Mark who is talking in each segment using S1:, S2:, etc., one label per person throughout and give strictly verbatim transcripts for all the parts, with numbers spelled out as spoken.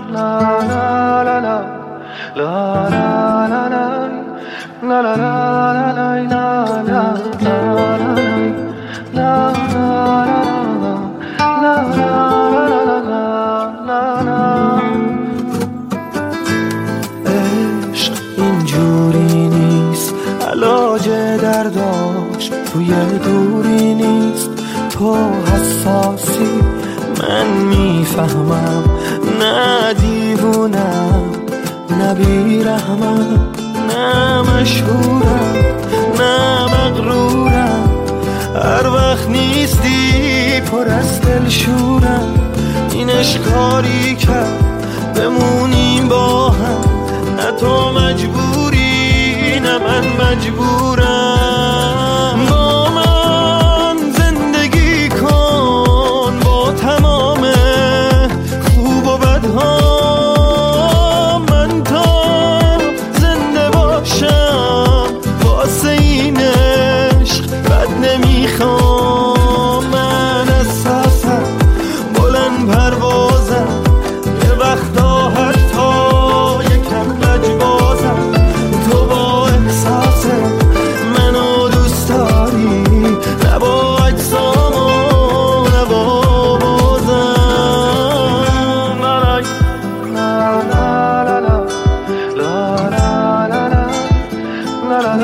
S1: عشق اینجوری نیست، علاج درداش توی دوری نیست. تو حساسی من میفهمم، نه دیوونم نه بیرحمم، نه مشهورم نه مغرورم. هر وقت نیستی پر از دلشورم. این اشکاری کرد بمونیم با هم، نه تو مجبوری نه من مجبورم. با من زندگی کن با تمام خوب و بدها، من تا زنده باشم واسه این عشق بد نمیخوام. من احساسم بلند پروازم، یه وقتا حتی یکم لجبازم. تو با احساس منو دوست داری، نه با اجسام و نه با بازم. لا لا لا لا لا لا لا لا لا لا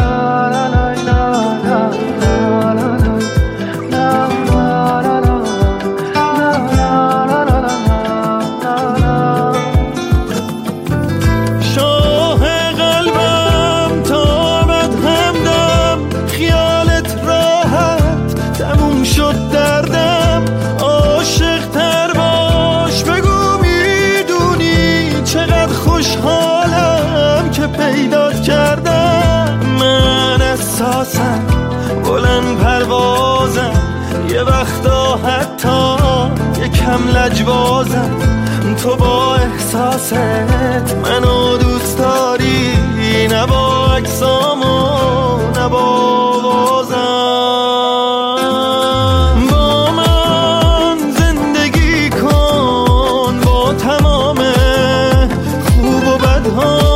S1: پیدات کردم. من احساسم بلند پروازم، یه وقتا حتی یکم لجبازم. تو با احساست منو دوست داری، نه با اجسام و نه با بازم. با من زندگی کن با تمام خوب و بدها،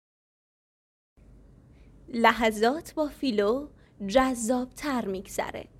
S2: لحظات با فیلو جذاب تر میگذره.